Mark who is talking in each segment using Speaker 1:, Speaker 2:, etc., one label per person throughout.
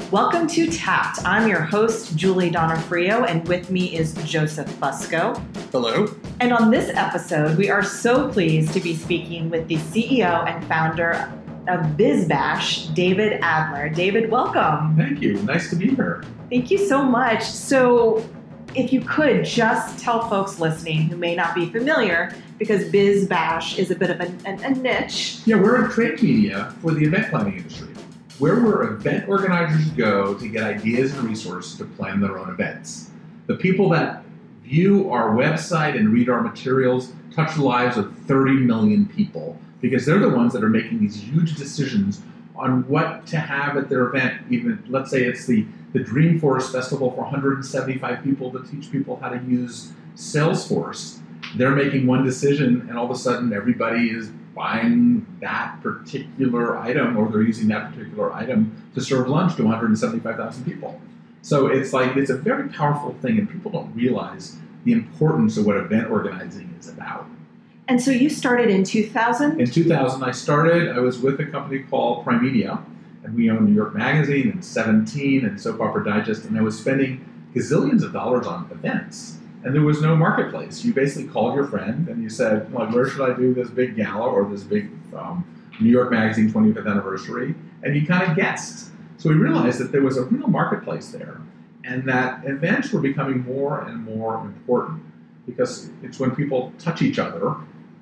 Speaker 1: Welcome to Tapped. I'm your host, Julie Donofrio, and with me is Joseph Fusco.
Speaker 2: Hello.
Speaker 1: And on this episode, we are so pleased to be speaking with the CEO and founder of BizBash, David Adler. David, welcome.
Speaker 2: Thank you. Nice to be here.
Speaker 1: Thank you so much. So if you could just tell folks listening who may not be familiar, because BizBash is a bit of a niche.
Speaker 2: Yeah, we're in trade media for the event planning industry, where event organizers go to get ideas and resources to plan their own events. The people that view our website and read our materials touch the lives of 30 million people, because they're the ones that are making these huge decisions on what to have at their event. Even, let's say it's the Dreamforce Festival for 175 people to teach people how to use Salesforce. They're making one decision, and all of a sudden everybody is buying that particular item, or they're using that particular item to serve lunch to 175,000 people. So it's a very powerful thing, and people don't realize the importance of what event organizing is about.
Speaker 1: And so you started in 2000?
Speaker 2: In 2000, I was with a company called Prime Media, and we owned New York Magazine and 17 and Soap Opera Digest, and I was spending gazillions of dollars on events. And there was no marketplace. You basically called your friend and you said, well, where should I do this big gala or this big New York Magazine 25th anniversary? And you kind of guessed. So we realized that there was a real marketplace there, and that events were becoming more and more important, because it's when people touch each other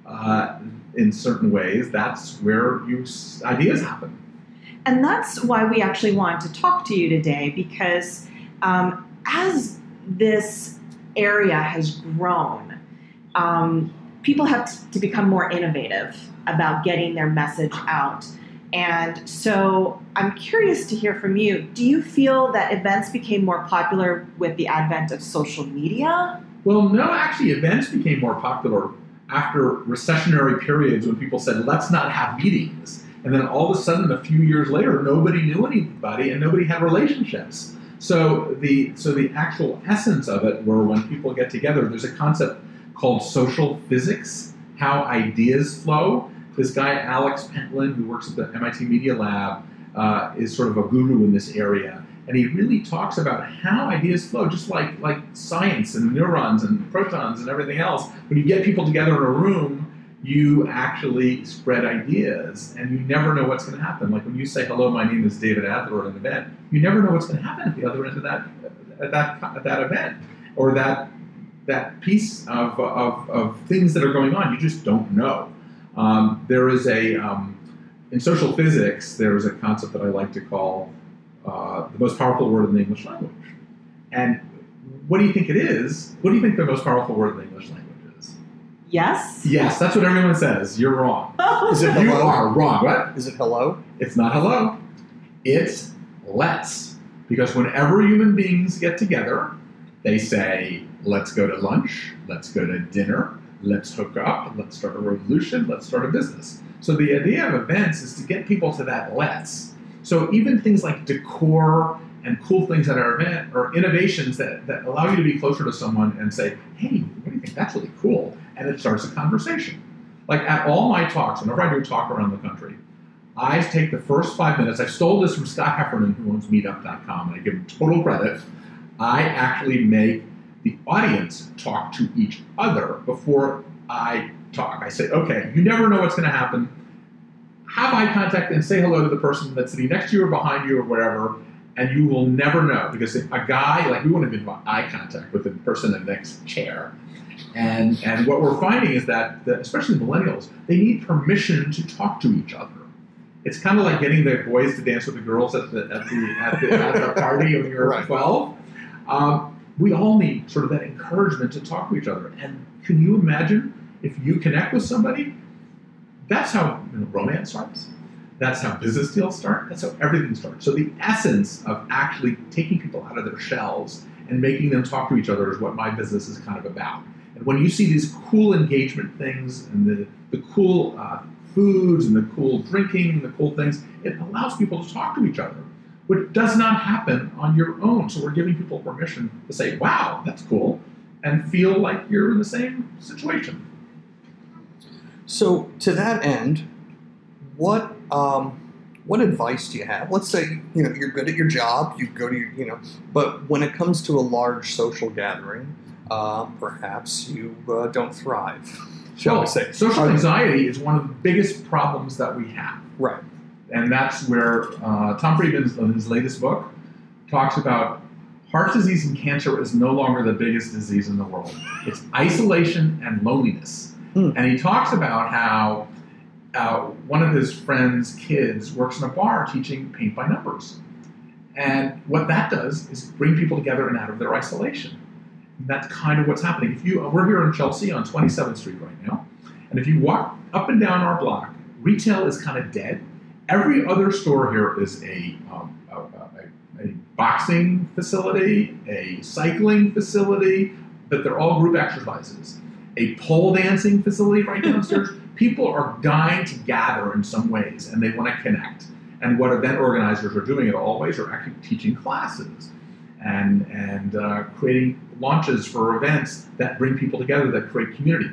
Speaker 2: in certain ways, that's where ideas happen.
Speaker 1: And that's why we actually wanted to talk to you today, because as this area has grown, people have to become more innovative about getting their message out. And so I'm curious to hear from you. Do you feel that events became more popular with the advent of social media?
Speaker 2: Well, no, actually, events became more popular after recessionary periods when people said, let's not have meetings. And then all of a sudden, a few years later, nobody knew anybody and nobody had relationships. So the actual essence of it were when people get together, there's a concept called social physics, how ideas flow. This guy, Alex Pentland, who works at the MIT Media Lab, is sort of a guru in this area. And he really talks about how ideas flow, just like science and neurons and protons and everything else. When you get people together in a room, you actually spread ideas, and you never know what's going to happen. Like when you say, hello, my name is David Adler at an event, you never know what's going to happen at the other end of that event, or that piece of things that are going on. You just don't know. There is in social physics, there is a concept that I like to call the most powerful word in the English language. And what do you think it is? What do you think the most powerful word in the English language is?
Speaker 1: Yes?
Speaker 2: Yes, that's what everyone says. You're wrong.
Speaker 3: Is it
Speaker 2: You
Speaker 3: hello?
Speaker 2: are wrong. What?
Speaker 3: Is it hello?
Speaker 2: It's not hello. It's let's. Because whenever human beings get together, they say, let's go to lunch, let's go to dinner, let's hook up, let's start a revolution, let's start a business. So the idea of events is to get people to that let's. So even things like decor and cool things at our event are innovations that allow you to be closer to someone and say, hey, what do you think? That's really cool. And it starts a conversation. Like at all my talks, whenever I do a talk around the country, I take the first 5 minutes. I stole this from Scott Heffernan, who owns Meetup.com, and I give him total credit. I actually make the audience talk to each other before I talk. I say, okay, you never know what's going to happen. Have eye contact and say hello to the person that's sitting next to you or behind you or wherever, and you will never know. Because if a guy, we wouldn't have been eye contact with the person in the next chair. And what we're finding is that especially millennials, they need permission to talk to each other. It's kind of like getting the boys to dance with the girls at the party when you're
Speaker 3: Right.
Speaker 2: 12. We all need sort of that encouragement to talk to each other. And can you imagine if you connect with somebody? That's how romance starts. That's how business deals start. That's how everything starts. So the essence of actually taking people out of their shells and making them talk to each other is what my business is kind of about. And when you see these cool engagement things and the cool foods and the cool drinking and the cool things, it allows people to talk to each other, which does not happen on your own. So we're giving people permission to say, wow, that's cool, and feel like you're in the same situation.
Speaker 3: So to that end, what what advice do you have? Let's say, you're good at your job, you go to but when it comes to a large social gathering, perhaps you don't thrive, shall we say.
Speaker 2: Social anxiety is one of the biggest problems that we have.
Speaker 3: Right.
Speaker 2: And that's where Tom Friedman, in his latest book, talks about heart disease and cancer is no longer the biggest disease in the world. It's isolation and loneliness. And he talks about how one of his friend's kids works in a bar teaching paint by numbers. And what that does is bring people together and out of their isolation. And that's kind of what's happening. We're here in Chelsea on 27th Street right now. And if you walk up and down our block, retail is kind of dead. Every other store here is a boxing facility, a cycling facility, but they're all group exercises. A pole dancing facility right downstairs. People are dying to gather in some ways, and they want to connect. And what event organizers are doing at Always are actually teaching classes and creating launches for events that bring people together, that create community.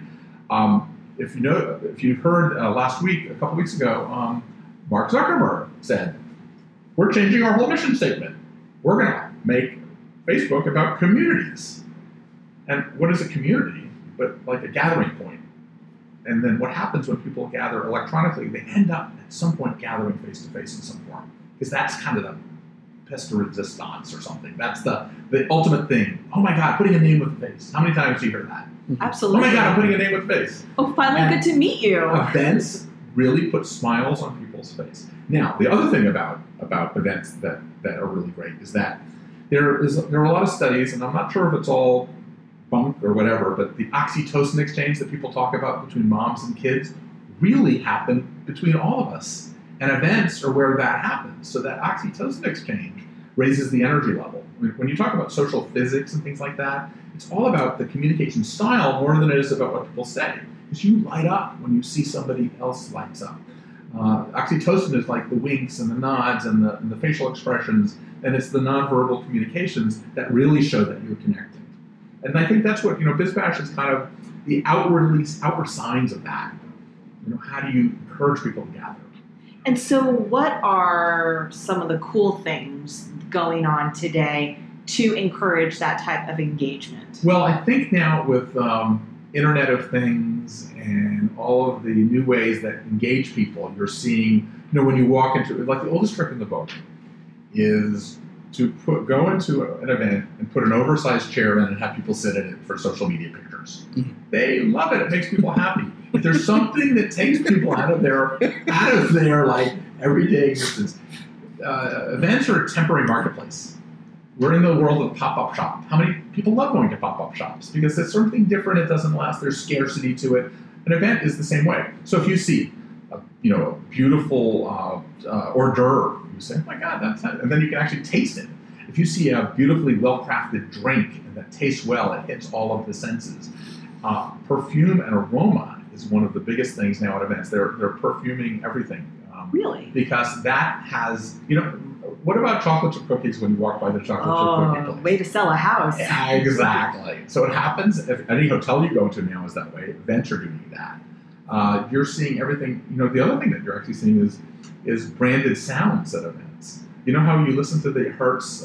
Speaker 2: If you've heard last week, a couple weeks ago, Mark Zuckerberg said, "We're changing our whole mission statement. We're going to make Facebook about communities." And what is a community but like a gathering point? And then what happens when people gather electronically? They end up at some point gathering face-to-face in some form. Because that's kind of the pièce de résistance or something. That's the ultimate thing. Oh my God, putting a name with a face. How many times do you hear that?
Speaker 1: Absolutely.
Speaker 2: Oh my God, I'm putting a name with a face.
Speaker 1: Oh, finally good to meet you.
Speaker 2: Events really put smiles on people's face. Now, the other thing about events that are really great is that there are a lot of studies, and I'm not sure if it's all bunk or whatever, but the oxytocin exchange that people talk about between moms and kids really happen between all of us. And events are where that happens. So that oxytocin exchange raises the energy level. When you talk about social physics and things like that, it's all about the communication style more than it is about what people say. Because you light up when you see somebody else lights up. Oxytocin is like the winks and the nods and the facial expressions, and it's the nonverbal communications that really show that you're connecting. And I think that's what, BizBash is kind of the outward signs of that. How do you encourage people to gather?
Speaker 1: And so what are some of the cool things going on today to encourage that type of engagement?
Speaker 2: Well, I think now with Internet of Things and all of the new ways that engage people, you're seeing, when you walk into, like the oldest trick in the book is to go into an event and put an oversized chair in and have people sit in it for social media pictures. Mm-hmm. They love it. It makes people happy. If there's something that takes people out of their like everyday existence, events are a temporary marketplace. We're in the world of pop-up shop. How many people love going to pop-up shops? Because it's something different. It doesn't last. There's scarcity to it. An event is the same way. So if you see a beautiful hors d'oeuvre, you say, "Oh my God, that's it," and then you can actually taste it. If you see a beautifully well-crafted drink and that tastes well, it hits all of the senses. Perfume and aroma is one of the biggest things now at events. They're perfuming everything.
Speaker 1: Really?
Speaker 2: Because that has, what about chocolate chip cookies when you walk by the chocolate chip cookie place?
Speaker 1: Way to sell a house.
Speaker 2: Yeah, exactly. So it happens, if any hotel you go to now is that way. Events are doing that. You're seeing everything. The other thing that you're actually seeing is branded sounds at events. You know how you listen to the Hertz,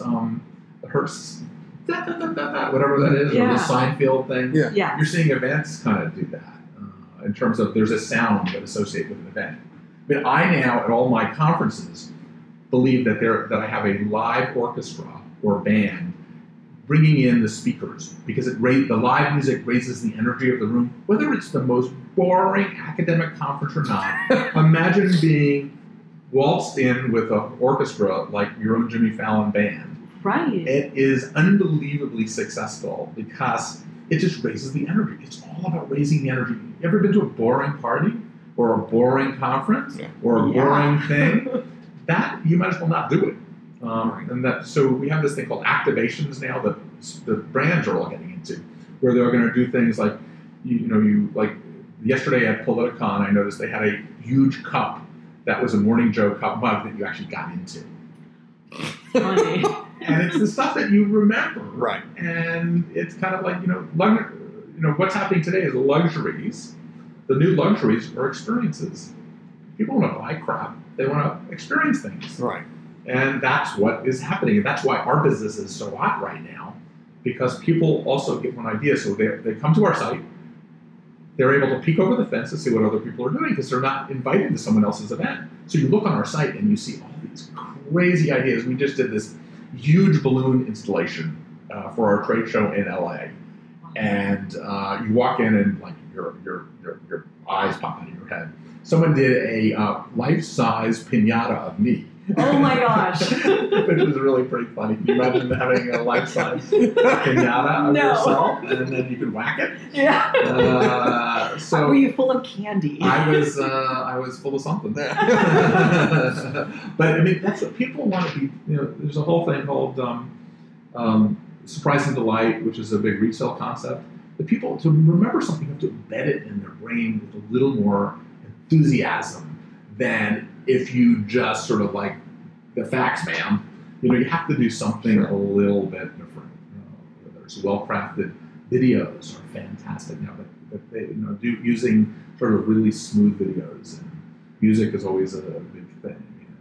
Speaker 2: whatever that is, or the Seinfeld thing?
Speaker 1: Yeah.
Speaker 2: You're seeing events kind of do that in terms of there's a sound that associates with an event. But I now, at all my conferences, believe that I have a live orchestra or band bringing in the speakers because the live music raises the energy of the room, whether it's the most boring academic conference or not. Imagine being waltzed in with an orchestra like your own Jimmy Fallon band.
Speaker 1: Right.
Speaker 2: It is unbelievably successful because it just raises the energy. It's all about raising the energy. You ever been to a boring party or a boring conference or a boring thing? That you might as well not do it. So we have this thing called activations now that the brands are all getting into, where they're going to do things like, like yesterday at Politicon, I noticed they had a huge cup that was a Morning Joe cup mug that you actually got into.
Speaker 1: Funny.
Speaker 2: And it's the stuff that you remember.
Speaker 3: Right.
Speaker 2: And it's kind of like, what's happening today is luxuries. The new luxuries are experiences. People want to buy crap. They want to experience things.
Speaker 3: Right.
Speaker 2: And that's what is happening. And that's why our business is so hot right now, because people also get one idea. So they come to our site. They're able to peek over the fence and see what other people are doing because they're not invited to someone else's event. So you look on our site and you see all these crazy ideas. We just did this huge balloon installation for our trade show in LA. And you walk in and like your eyes pop out of your head. Someone did a life-size piñata of me.
Speaker 1: Oh my gosh.
Speaker 2: Which was really pretty funny. Can you imagine having a life-size piñata of yourself and then you could whack it?
Speaker 1: Yeah.
Speaker 2: So
Speaker 1: were you full of candy?
Speaker 2: I was full of something. But I mean, that's what people want to be. You know, there's a whole thing called surprise and delight, which is a big retail concept. The people, to remember something, have to embed it in their brain with a little more enthusiasm than if you just sort of like the facts, ma'am. You know, you have to do something a little bit different. There's well-crafted videos are fantastic now that they do using sort of really smooth videos, and music is always a big thing.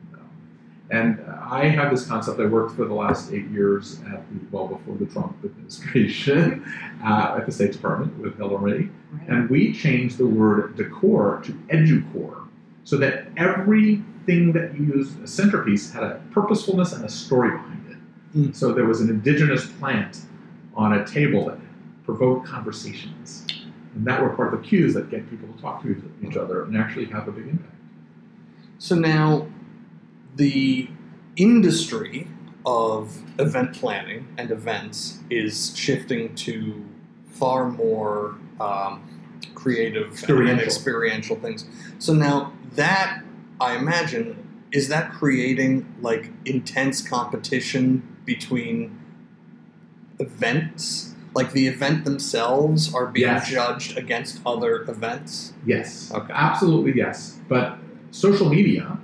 Speaker 2: And I have this concept. I worked for the last 8 years before the Trump administration at the State Department with Hillary, and we changed the word decor to educore, so that everything that you use, a centerpiece, had a purposefulness and a story behind it. So there was an indigenous plant on a table that provoked conversations, and that were part of the cues that get people to talk to each other and actually have a big impact.
Speaker 3: So now, the industry of event planning and events is shifting to far more creative and experiential things. So now that, I imagine, is that creating like intense competition between events? Like the event themselves are being judged against other events?
Speaker 2: Yes.
Speaker 3: Okay.
Speaker 2: Absolutely yes. But social media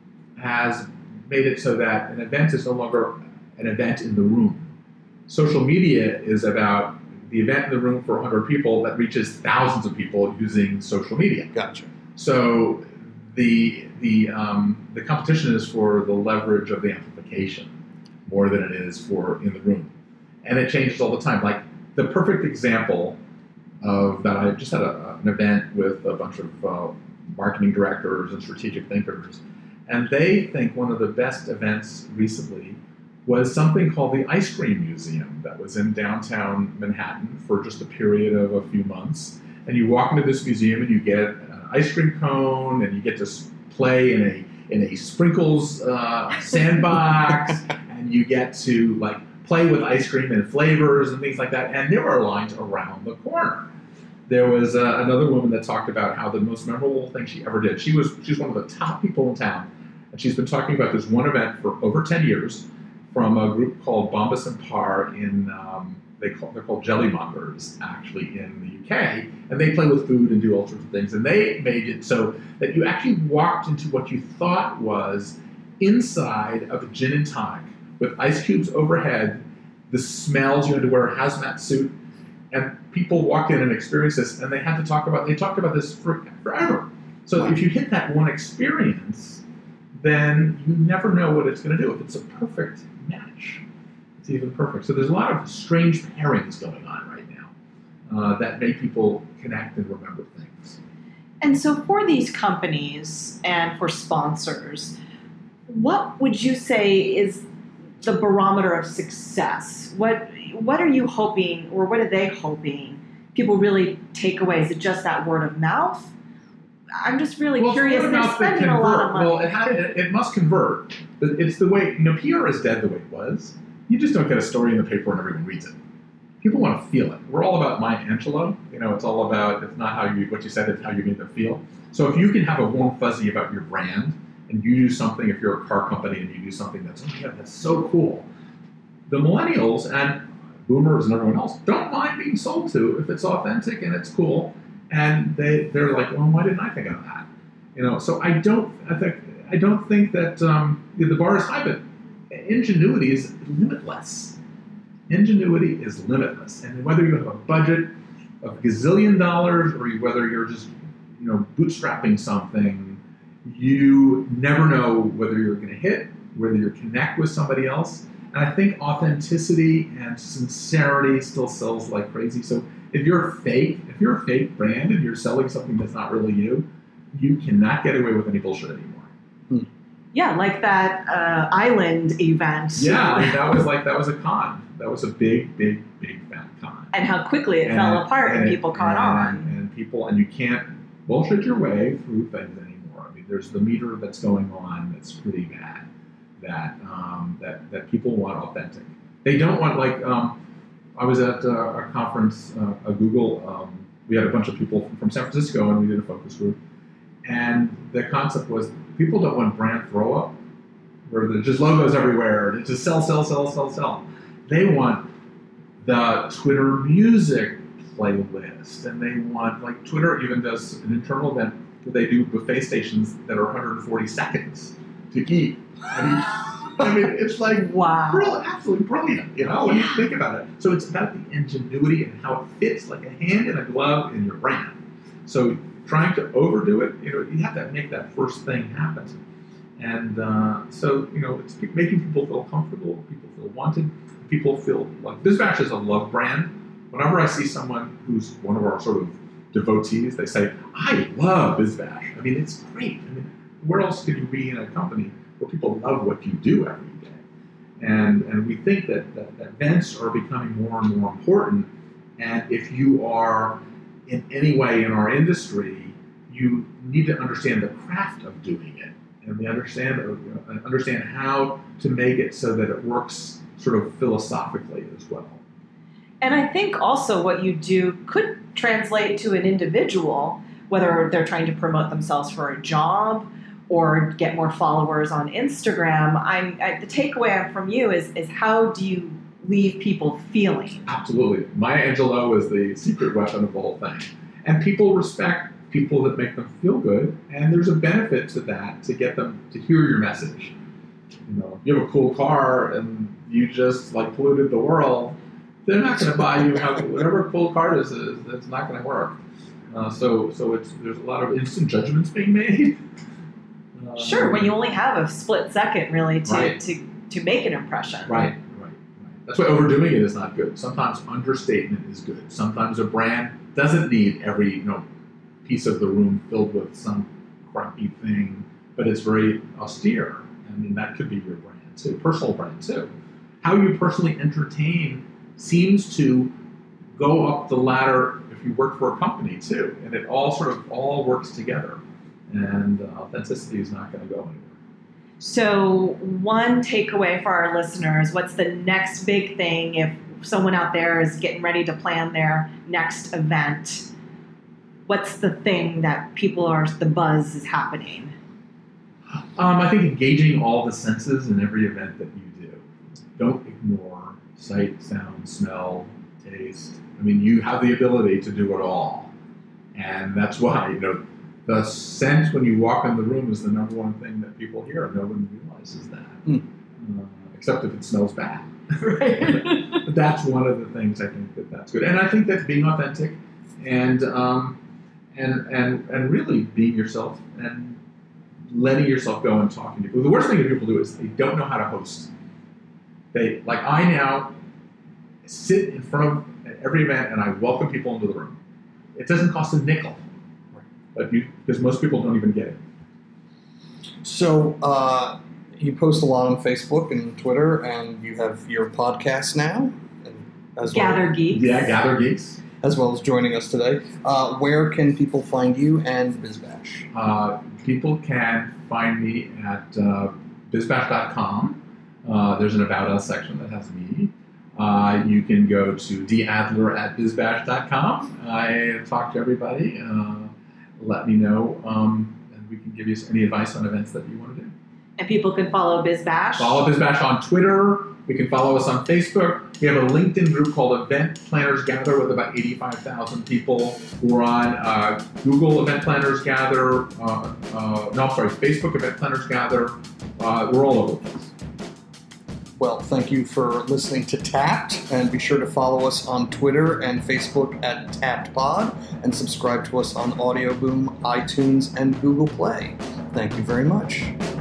Speaker 2: has made it so that an event is no longer an event in the room. Social media is about the event in the room for 100 people that reaches thousands of people using social media.
Speaker 3: Gotcha.
Speaker 2: So the competition is for the leverage of the amplification more than it is for in the room. And it changes all the time. Like the perfect example of that, I just had an event with a bunch of marketing directors and strategic thinkers. And they think one of the best events recently was something called the Ice Cream Museum that was in downtown Manhattan for just a period of a few months. And you walk into this museum and you get an ice cream cone and you get to play in a sprinkles sandbox and you get to like play with ice cream and flavors and things like that. And there are lines around the corner. There was another woman that talked about how the most memorable thing she ever did. She's one of the top people in town, and she's been talking about this one event for over 10 years from a group called Bombas and Par in they're called Jellymongers actually in the UK, and they play with food and do all sorts of things. And they made it so that you actually walked into what you thought was inside of a gin and tonic with ice cubes overhead, the smells. You had to wear a hazmat suit. And people walked in and experienced this, and they talked about this forever. So if you hit that one experience, then you never know what it's going to do. If it's a perfect match, it's even perfect. So there's a lot of strange pairings going on right now that make people connect and remember things.
Speaker 1: And so for these companies and for sponsors, what would you say is the barometer of success? What are you hoping, or what are they hoping people really take away? Is it just that word of mouth? I'm just really curious. They're spending a lot of money.
Speaker 2: Well, it must convert. But it's the way, PR is dead the way it was. You just don't get a story in the paper and everyone reads it. People want to feel it. We're all about Maya Angelou. It's all about, it's not what you said, it's how you made them feel. So if you can have a warm fuzzy about your brand, and you do something, if you're a car company and you do something that's, oh my God, that's so cool. The millennials and boomers and everyone else don't mind being sold to if it's authentic and it's cool. And they're like, well, why didn't I think of that? So I don't think that the bar is high, but ingenuity is limitless. Ingenuity is limitless. And whether you have a budget of $1 gazillion or whether you're just, bootstrapping something, you never know whether you're going to hit, whether you connect with somebody else. And I think authenticity and sincerity still sells like crazy. So if you're a fake brand and you're selling something that's not really you, you cannot get away with any bullshit anymore.
Speaker 1: Yeah, like that island event.
Speaker 2: Yeah, I mean, that was a con. That was a big fat con.
Speaker 1: And how quickly it fell apart and people caught on.
Speaker 2: And you can't bullshit your way through things anymore. I mean, there's the meter that's going on that's pretty bad. That people want authentic. They don't want I was at a conference, a Google. We had a bunch of people from San Francisco, and we did a focus group. And the concept was people don't want brand throw up, where there's just logos everywhere. It's just sell. They want the Twitter music playlist, and they want Twitter even does an internal event where they do buffet stations that are 140 seconds to eat. I mean, it's
Speaker 1: wow,
Speaker 2: absolutely brilliant, when you think about it. So it's about the ingenuity and how it fits like a hand in a glove in your brand. So trying to overdo it, you have to make that first thing happen. And so it's making people feel comfortable, people feel wanted, people feel like BizBash is a love brand. Whenever I see someone who's one of our sort of devotees, they say, "I love BizBash." I mean, it's great. I mean, where else could you be in a company where people love what you do every day? And we think that events are becoming more and more important. And if you are in any way in our industry, you need to understand the craft of doing it, and understand how to make it so that it works sort of philosophically as well.
Speaker 1: And I think also what you do could translate to an individual, whether they're trying to promote themselves for a job or get more followers on Instagram. The takeaway from you is how do you leave people feeling?
Speaker 2: Absolutely. Maya Angelou is the secret weapon of the whole thing. And people respect people that make them feel good, and there's a benefit to that to get them to hear your message. If you have a cool car and you just polluted the world, they're not going to buy you whatever cool car this is. That's not going to work. So there's a lot of instant judgments being made.
Speaker 1: Sure, when you only have a split second really
Speaker 2: Right.
Speaker 1: to make an impression.
Speaker 2: Right. That's why overdoing it is not good. Sometimes understatement is good. Sometimes a brand doesn't need every piece of the room filled with some crappy thing, but it's very austere. I mean, that could be your brand too, personal brand too. How you personally entertain seems to go up the ladder if you work for a company too, and it all works together. And authenticity is not going to go anywhere.
Speaker 1: So one takeaway for our listeners, what's the next big thing if someone out there is getting ready to plan their next event? What's the thing that the buzz is happening?
Speaker 2: I think engaging all the senses in every event that you do. Don't ignore sight, sound, smell, taste. I mean, you have the ability to do it all. And that's why, the scent when you walk in the room is the number one thing that people hear. No one realizes that, except if it smells bad.
Speaker 1: Right.
Speaker 2: But that's one of the things I think that's good. And I think that being authentic and really being yourself and letting yourself go and talking to people. The worst thing that people do is they don't know how to host. I now sit in front of every event and I welcome people into the room. It doesn't cost a nickel. Because most people don't even get it.
Speaker 3: So you post a lot on Facebook and Twitter, and you have your podcast now, as
Speaker 1: Gather Geeks.
Speaker 2: Yeah, Gather Geeks.
Speaker 3: As well as joining us today. Where can people find you and BizBash?
Speaker 2: People can find me at bizbash.com. There's an About Us section that has me. You can go to dadler@bizbash.com. I talk to everybody. Let me know, and we can give you any advice on events that you want to do.
Speaker 1: And people can follow BizBash.
Speaker 2: Follow BizBash on Twitter. We can follow us on Facebook. We have a LinkedIn group called Event Planners Gather with about 85,000 people. We're on Google Event Planners Gather. Facebook Event Planners Gather. We're all over the place.
Speaker 3: Well, thank you for listening to Tapped, and be sure to follow us on Twitter and Facebook at TappedPod, and subscribe to us on Audio Boom, iTunes, and Google Play. Thank you very much.